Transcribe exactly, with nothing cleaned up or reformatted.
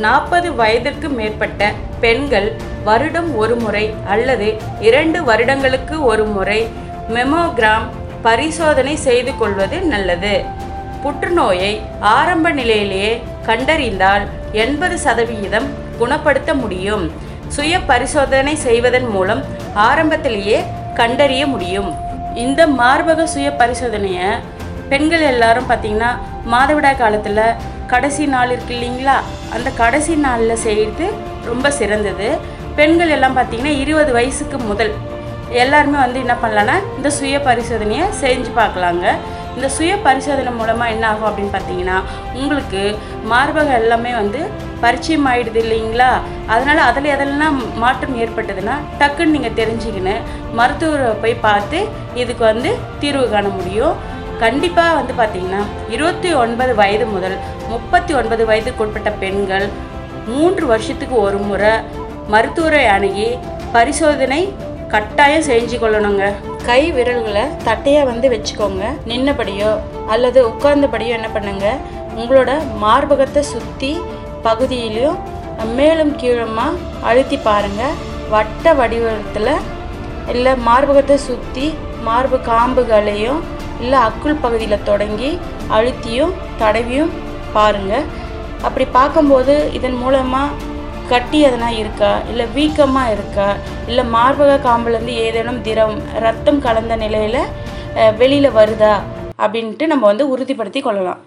நாற்பது வயதிற்கு மேற்பட்ட பெண்கள் வருடம் ஒரு முறை அல்லது இரண்டு வருடங்களுக்கு ஒரு முறை மெமோகிராம் பரிசோதனை செய்து கொள்வது நல்லது. புற்றுநோயை ஆரம்ப நிலையிலேயே கண்டறிந்தால் எண்பது சதவீதம் குணப்படுத்த முடியும். சுய பரிசோதனை செய்வதன் மூலம் ஆரம்பத்திலேயே கண்டறிய முடியும். இந்த மார்பக சுய பரிசோதனையை பெண்கள் எல்லாரும் பார்த்திங்கன்னா மாதவிடாய் காலத்தில் கடைசி நாள் இருக்கு இல்லைங்களா, அந்த கடைசி நாளில் செய்கிறது ரொம்ப சிறந்தது. பெண்கள் எல்லாம் பார்த்திங்கன்னா இருபது வயசுக்கு முதல் எல்லாருமே வந்து என்ன பண்ணலான்னா இந்த சுய பரிசோதனையை செஞ்சு பார்க்கலாங்க. இந்த சுய பரிசோதனை மூலமாக என்ன ஆகும் அப்படின்னு பார்த்தீங்கன்னா, உங்களுக்கு மார்பகம் எல்லாமே வந்து பரிச்சயம் ஆகிடுது இல்லைங்களா. அதனால் அதில் எதெல்லாம் மாற்றம் ஏற்பட்டதுன்னா டக்குன்னு நீங்கள் தெரிஞ்சுக்கின்னு மருத்துவரை போய் பார்த்து இதுக்கு வந்து தீர்வு காண முடியும். கண்டிப்பாக வந்து பார்த்திங்கன்னா இருபத்தி ஒன்பது வயது முதல் முப்பத்தி ஒன்பது வயதுக்குட்பட்ட பெண்கள் மூன்று வருஷத்துக்கு ஒரு முறை மருத்துவரை அணுகி பரிசோதனை கட்டாயம் செஞ்சு கொள்ளணுங்க. கை விரல்களை தட்டையாக வந்து வச்சுக்கோங்க. நின்னபடியோ அல்லது உட்கார்ந்தபடியோ என்ன பண்ணுங்க, உங்களோட மார்பகத்தை சுற்றி பகுதியிலையும் மேலும் கீழமா அழுத்தி பாருங்கள். வட்ட வடிவத்தில் இல்லை மார்பகத்தை சுற்றி மார்பு காம்புகளையும் இல்லை அக்குள் பகுதியில் தொடங்கி அழுத்தியும் தடவியும் பாருங்கள். அப்படி பார்க்கும்போது இதன் மூலமாக கட்டி எதனா இருக்கா, இல்லை வீக்கமாக இருக்கா, இல்லை மார்பக காம்புலேருந்து ஏதேனும் திரம் ரத்தம் கலந்த நிலையில் வெளியில் வருதா அப்படின்ட்டு நம்ம வந்து உறுதிப்படுத்தி கொள்ளலாம்.